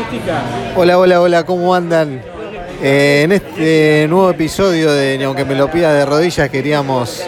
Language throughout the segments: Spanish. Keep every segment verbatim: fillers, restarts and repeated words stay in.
acústica. Hola, hola, hola, ¿cómo andan? Eh, en este nuevo episodio de Ni aunque me lo pida de rodillas queríamos,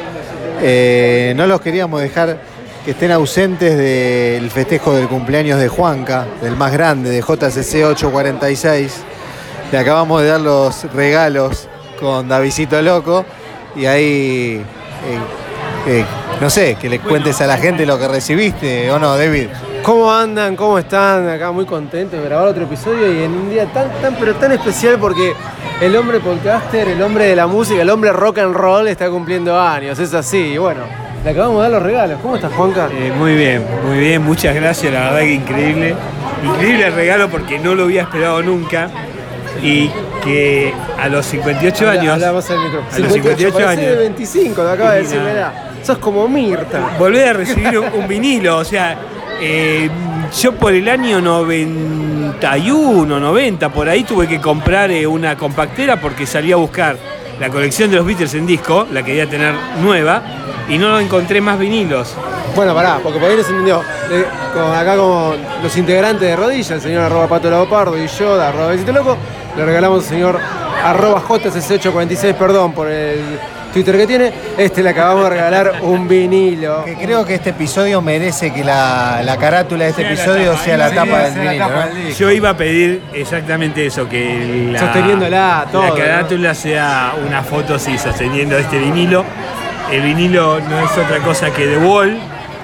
eh, no los queríamos dejar que estén ausentes del festejo del cumpleaños de Juanca, del más grande, de J C C ochocientos cuarenta y seis. Le acabamos de dar los regalos con Davidcito Loco y ahí, eh, eh, no sé, que le cuentes a la gente lo que recibiste, ¿o no, David? ¿Cómo andan? ¿Cómo están? Acá muy contentos de grabar otro episodio y en un día tan, tan, pero tan especial porque el hombre podcaster, el hombre de la música, el hombre rock and roll está cumpliendo años, es así. Y bueno, le acabamos de dar los regalos. ¿Cómo estás, Juanca? Eh, muy bien, muy bien, muchas gracias, la verdad que increíble. Increíble el regalo porque no lo había esperado nunca y que a los cincuenta y ocho Habla, años... habla más al micrófono. A los cincuenta y ocho años... de veinticinco, te acaba de decir, Mira. mirá, sos como Mirta. Volví a recibir un, un vinilo, o sea... Eh, yo por el año noventa y uno, noventa, por ahí tuve que comprar eh, una compactera porque salí a buscar la colección de los Beatles en disco, la quería tener nueva, y no encontré más vinilos. Bueno, pará, porque por ahí no se entendió. Eh, con, acá como los integrantes de Rodilla, el señor arroba Pato Leopardo y yo, de arroba Besito Loco, le regalamos al señor arroba J C C ochocientos cuarenta y seis, perdón por el Twitter que tiene, este le acabamos de regalar un vinilo. Que creo que este episodio merece que la, la carátula de este Sea episodio la tapa, sea la sí, tapa sea del la vinilo, tapa ¿no? del disco. Yo iba a pedir exactamente eso, que la, Sosteniéndola, todo, la carátula, ¿no?, sea una foto, sí, sosteniendo este vinilo. El vinilo no es otra cosa que The Wall,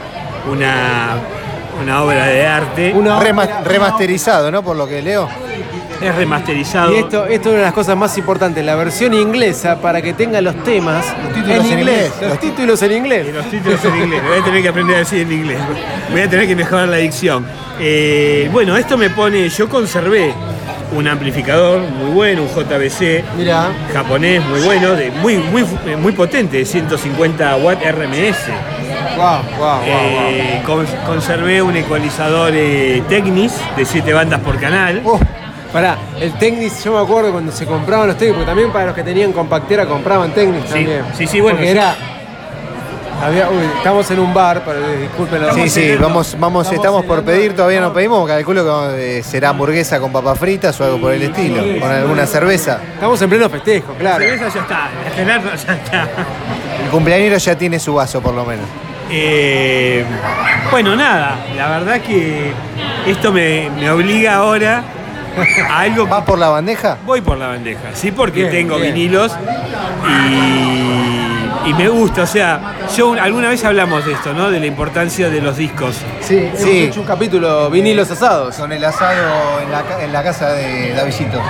una, una obra de arte. Una- Rema- remasterizado, ¿no? Por lo que leo. Es remasterizado. Y esto, esto es una de las cosas más importantes, la versión inglesa para que tenga los temas títulos en inglés. Los Los títulos en inglés. Y los títulos en inglés, voy a tener que aprender a decir en inglés. Voy a tener que mejorar la dicción. Eh, bueno, esto me pone, yo conservé un amplificador muy bueno, un J B C Mirá. japonés muy bueno, de muy, muy, muy potente, de ciento cincuenta watt R M S. Guau, guau, guau, Eh, con- conservé un ecualizador eh, Technis de siete bandas por canal. guau. Oh, pará, el Technics, yo me acuerdo cuando se compraban los Technics, porque también para los que tenían compactera compraban Technics Sí, también. sí, sí, bueno, Porque sí. era. Había, uy, estamos en un bar, pero disculpen la Sí, sí, cenando. vamos, vamos, Estamos estamos por cenando. pedir, todavía no pedimos, calculo que eh, será hamburguesa con papas fritas o algo por el estilo, con alguna cerveza. Estamos en pleno festejo, La claro. cerveza ya está, la Gerardo ya está. El cumpleañero ya tiene su vaso, por lo menos. Eh, bueno, nada, la verdad que esto me, me obliga ahora a algo que ¿Vas por la bandeja? voy por la bandeja, sí, porque Bien, tengo bien. vinilos y, y me gusta, o sea, yo alguna vez hablamos de esto, ¿no? De la importancia de los discos. Sí, hemos Sí. hecho un capítulo vinilos asados. Con el asado en la, ca- en la casa de Davidito.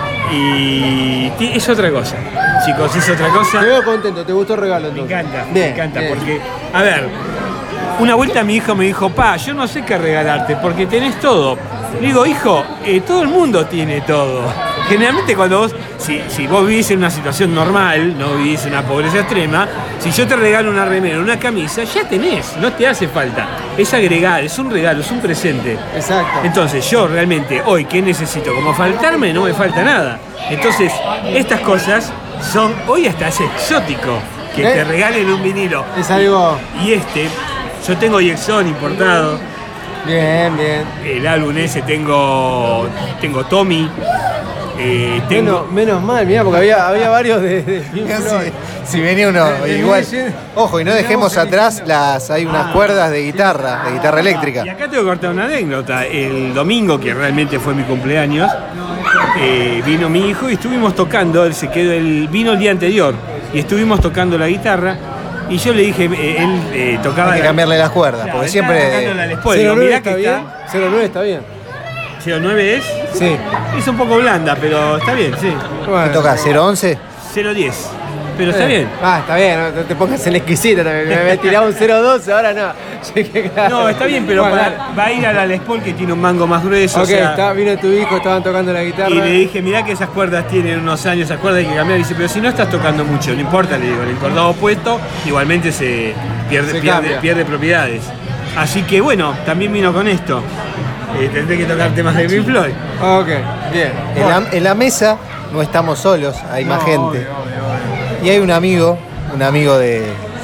Y ti- es otra cosa, chicos, es otra cosa. Te veo contento, ¿te gustó el regalo Me entonces? encanta, me Bien, encanta, bien. porque, a ver, una vuelta mi hijo me dijo, pa, yo no sé qué regalarte, porque tenés todo. Le digo, hijo, eh, todo el mundo tiene todo. Generalmente cuando vos, si, si vos vivís en una situación normal, no vivís en una pobreza extrema, si yo te regalo una remera, una camisa, ya tenés, no te hace falta. Es agregar, es un regalo, es un presente. Exacto. Entonces yo realmente hoy, ¿qué necesito? Como faltarme, no me falta nada. Entonces, estas cosas son, hoy hasta es exótico que ¿Eh? te regalen un vinilo. Es algo. Y este, yo tengo Jackson importado, Bien, bien. el álbum ese tengo, tengo Tommy, eh, Menos, tengo... menos mal, mirá, porque había, había varios de, de Pink Floyd. Si, si venía uno De- de igual. Imagine. Ojo, y no dejemos Teníamos atrás las. Hay unas Ah. cuerdas de guitarra, de guitarra eléctrica. Y acá tengo que contar una anécdota. El domingo, que realmente fue mi cumpleaños, eh, vino mi hijo y estuvimos tocando, él se quedó, él vino el día anterior y estuvimos tocando la guitarra y yo le dije, eh, él eh, tocaba... Hay que la- cambiarle las cuerdas, Claro, porque él estaba siempre. tocando la Les Paul. cero Digo, nueve mirá está que bien. está... cero nueve está bien. cero nueve es... Sí. Es un poco blanda, pero está bien, sí. ¿Qué Bueno. toca? ¿cero once? cero diez. Pero está Eh, bien. Ah, está bien, no te pongas en la exquisita también. Me había tirado un cero doce, ahora no. Sí, que claro. No, está bien, pero Bueno, para- dale. va a ir a la Les Paul que tiene un mango más grueso. Ok, o sea, está, vino tu hijo, estaban tocando la guitarra. y le dije, mirá que esas cuerdas tienen unos años, esas cuerdas hay que cambiar. Y dice, pero si no estás tocando mucho, no importa, le digo, el encordado opuesto igualmente se pierde, Se pierde, cambia. pierde propiedades. Así que bueno, también vino con esto. Eh, tendré que tocar temas de Pink Floyd. Ok, bien. En la, en la mesa no estamos solos, hay más No, gente. obvio, obvio, obvio. Y hay un amigo, un amigo de,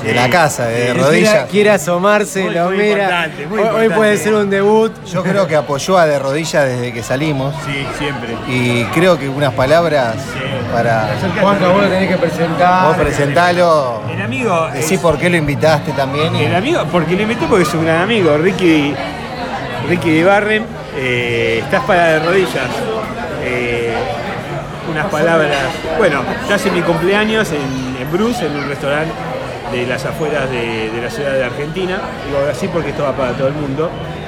de la casa, de Él rodillas. Quiere, quiere asomarse, Muy, lo muy mira. importante, muy hoy, hoy importante. puede ser un debut. Yo creo que apoyó a de rodillas desde que salimos. Sí, siempre. Y creo que unas palabras para Juanca, vos lo tenés que presentar. vos presentalo. El amigo. Decí es- por qué lo invitaste también. y- El amigo, porque lo invité porque es un gran amigo, Ricky, Ricky de Barren, eh, estás para de rodillas. Eh, unas palabras. Bueno, estás en mi cumpleaños en, en Bruce, en un restaurante de las afueras de, de la ciudad de Argentina. Digo así porque esto va para todo el mundo.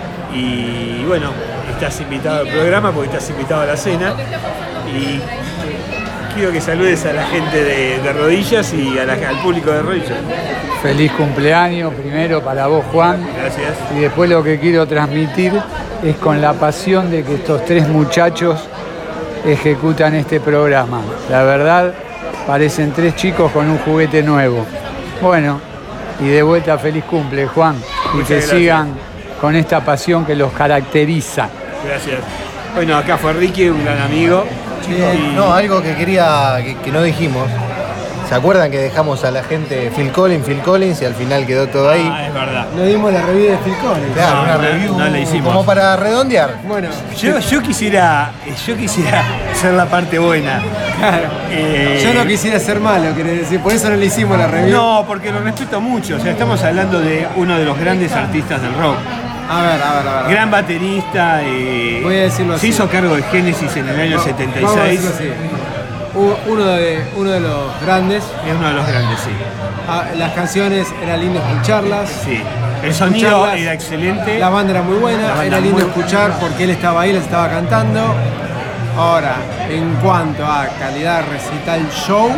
Y bueno, estás invitado al programa porque estás invitado a la cena. Y quiero que saludes a la gente de, de rodillas y a la- al público de rodillas. Feliz cumpleaños primero para vos, Juan. Gracias. Y después lo que quiero transmitir es con la pasión de que estos tres muchachos ejecutan este programa. La verdad, parecen tres chicos con un juguete nuevo. Bueno, y de vuelta feliz cumple, Juan. Y Muchas que gracias. sigan con esta pasión que los caracteriza. Gracias. Bueno, acá fue Ricky, un gran amigo. Y- No, algo que quería, que, que no dijimos. ¿Se acuerdan que dejamos a la gente Phil Collins, Phil Collins y al final quedó todo ahí? Ah, es verdad. No dimos la review de Phil Collins. Claro, no, una no, review no la hicimos. como para redondear. Bueno, Yo, yo quisiera, yo quisiera ser la parte buena. Eh, yo no quisiera ser malo, querés decir, por eso no le hicimos la review. No, porque lo respeto mucho. O sea, estamos hablando de uno de los grandes artistas del rock. A ver, a ver, a ver. Gran baterista. eh, Voy a decirlo se así. hizo cargo de Genesis en el año setenta y Vamos a seis. decirlo así. U- Uno de, uno de los grandes. Es uno de los grandes, sí. Ah, las canciones era lindo escucharlas. Sí. El sonido Escucharlas. era excelente. La banda era muy La buena, banda era lindo muy escuchar porque él estaba ahí, les estaba cantando. Ahora, en cuanto a calidad recital show,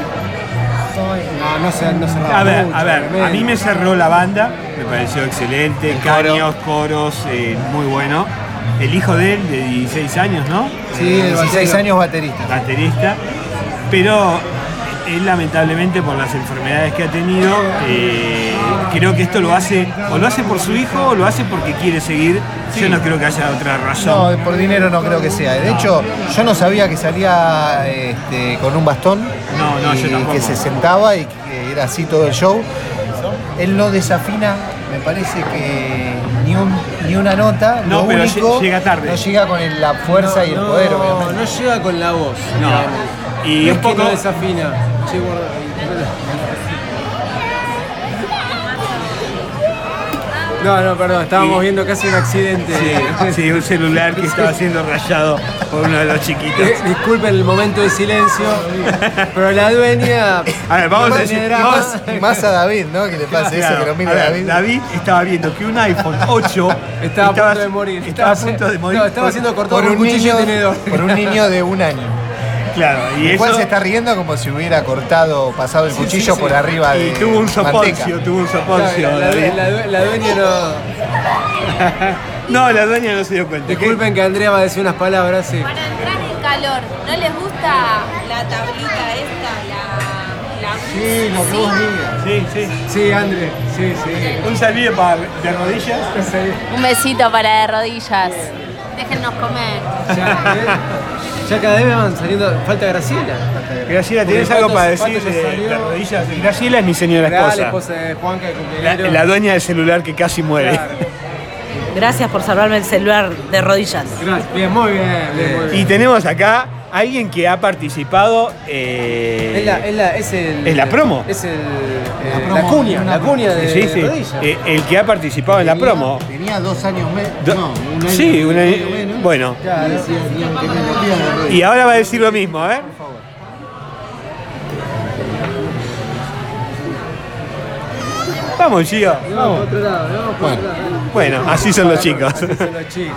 no, no se, no cerraba A ver, mucho, a ver, a obviamente. mí me cerró la banda, me pareció excelente, El coro. caños, coros, eh, muy bueno. El hijo de él, de dieciséis años, ¿no? Sí, el dieciséis batero. años baterista. Baterista, pero él lamentablemente por las enfermedades que ha tenido, eh, creo que esto lo hace, o lo hace por su hijo o lo hace porque quiere seguir. Yo no creo que haya otra razón. No, por dinero no creo que sea. De hecho, yo no sabía que salía este, con un bastón. No, no, y yo tampoco. que se sentaba y que era así todo el show. Él no desafina, me parece que ni, un, ni una nota. No, Lo pero único, lle- llega tarde. No llega con el- la fuerza y el No, poder, no, obviamente. no llega con la voz. No. digamos. Y No un es que poco- no desafina. Che, guarda. No, no, perdón, estábamos Y- viendo casi un accidente. Sí, un celular que estaba siendo rayado por uno de los chiquitos. Eh, Disculpen el momento de silencio, pero la dueña. A ver, vamos a no decir, tiene drama. vamos- Y más a David, ¿no? Que le pase eso, Claro, que lo mire a ver, David. David estaba viendo que un iPhone ocho Estaba a punto de morir. Estaba a punto de morir. No, estaba por- siendo cortado Por por un, un cuchillo niño, y tenedor. por un niño de un año. Claro, y El cual eso. se está riendo como si hubiera cortado, pasado el cuchillo sí. por arriba de Y tuvo un manteca. soponcio, tuvo un soponcio. La, la- David. la due- la dueña no. No, la dueña no se dio cuenta. Disculpen que Andrea va a decir unas palabras, sí. Para entrar en calor, ¿no les gusta la tablita esta? La, la Sí, lo que vos digas. Sí, sí. Sí, André, sí, sí. Un saludo para de rodillas. Un besito para de rodillas. Déjennos comer. Ya, ¿eh? Ya cada vez me van saliendo. Falta Graciela. Graciela, ¿tenés Porque algo para Pato- decir Pato de, ya salió. de rodillas? Graciela es mi señora Real, esposa. esposa de Juanca, de La, cumpleaños. la dueña del celular que casi muere. Claro. Gracias por salvarme el celular de rodillas. Gracias. Bien, muy bien, bien, muy Y bien. tenemos acá a alguien que ha participado. eh, Es la, es la, es el, es la promo. Es el, eh, La la, promo, cuña, una la cuña de, sí, sí. de rodillas. Eh, el que ha participado en la Tenía- promo. Tenía dos años menos. Do- No, un año. sí, un año- menos, menos. bueno. Claro. Y decía, ni aunque me lo pidan de rodillas. Y ahora va a decir lo mismo, ¿eh? Vamos, Gio. Vamos, por otro lado, vamos por Bueno. otro lado. Bueno, así son los chicos. Así son los chicos.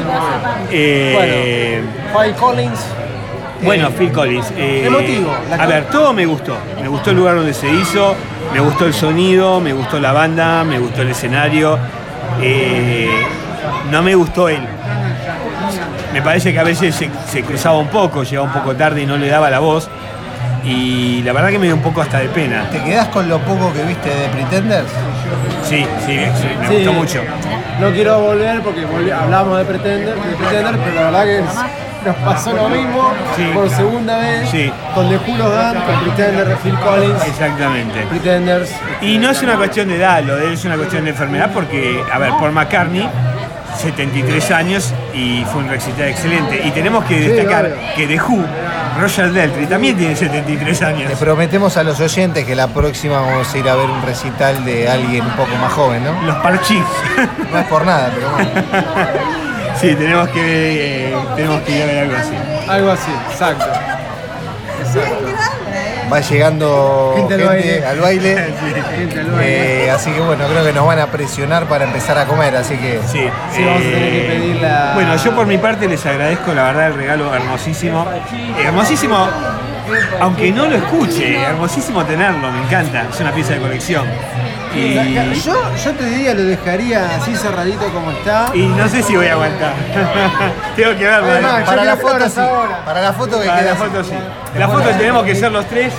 Eh, Phil Collins. Bueno, Phil Collins. eh, Emotivo, la a can- ver, todo me gustó. Me gustó el lugar donde se hizo, me gustó el sonido, me gustó la banda, me gustó el escenario. Eh, no me gustó él. Me parece que a veces se, se cruzaba un poco, llegaba un poco tarde y no le daba la voz. Y la verdad que me dio un poco hasta de pena. ¿Te quedás con lo poco que viste de Pretenders? Sí, sí, sí, me Sí. gustó mucho. No quiero volver porque volvi- hablamos de Pretender, de Pretender, pero la verdad que nos pasó lo mismo Sí. por segunda vez Sí. con The Who Los Dan, con Pretender de Phil Collins. Exactamente. Pretenders. Y no es una cuestión de edad, lo de él es una cuestión de enfermedad porque, a ver, Paul McCartney, setenta y tres años y fue un recital excelente. Y tenemos que destacar obvio. que The Who, Roger Daltrey, también tiene setenta y tres años. Le prometemos a los oyentes que la próxima vamos a ir a ver un recital de alguien un poco más joven, ¿no? Los Parchís. No es por nada, pero bueno. Sí, tenemos que, eh, tenemos que ir a ver algo así. Algo así, exacto. Exacto. Va llegando Gente gente, al baile. al baile. Gente al baile. Eh, así que bueno, creo que nos van a presionar para empezar a comer, así que Sí, Sí, vamos a tener que pedir la- Bueno, yo por mi parte les agradezco la verdad el regalo hermosísimo. Eh, hermosísimo, aunque no lo escuche, hermosísimo tenerlo, me encanta. Es una pieza de colección. Y, Yo, yo te diría, lo dejaría así cerradito como está. y no sé si voy a aguantar. Tengo que verlo. Además, ¿eh? yo para la quiero foto flores sí. ahora. Para la foto que Para queda la así. foto sí. La foto tenemos que ser los tres.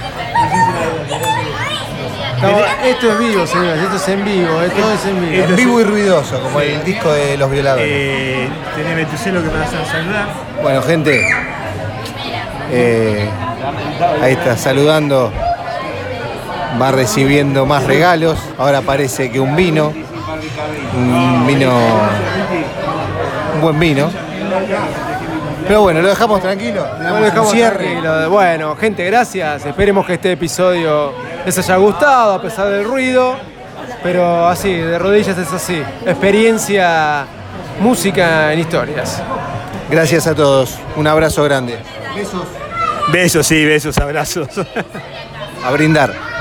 Estamos- esto es vivo, señores, esto es en vivo, eh, todo es en vivo. En vivo y ruidoso, como el disco de Los Violadores. Eh, teneme tu celo que me vas a saludar. Bueno, gente, eh, ahí está saludando, va recibiendo más regalos. Ahora parece que un vino, un vino, un buen vino. Pero bueno, lo dejamos tranquilo, le No damos lo dejamos un cierre. tranquilo. Bueno, gente, gracias. Esperemos que este episodio les haya gustado a pesar del ruido. Pero así, de rodillas es así. Experiencia, música en historias. Gracias a todos, un abrazo grande. Besos, sí, besos, abrazos. A brindar.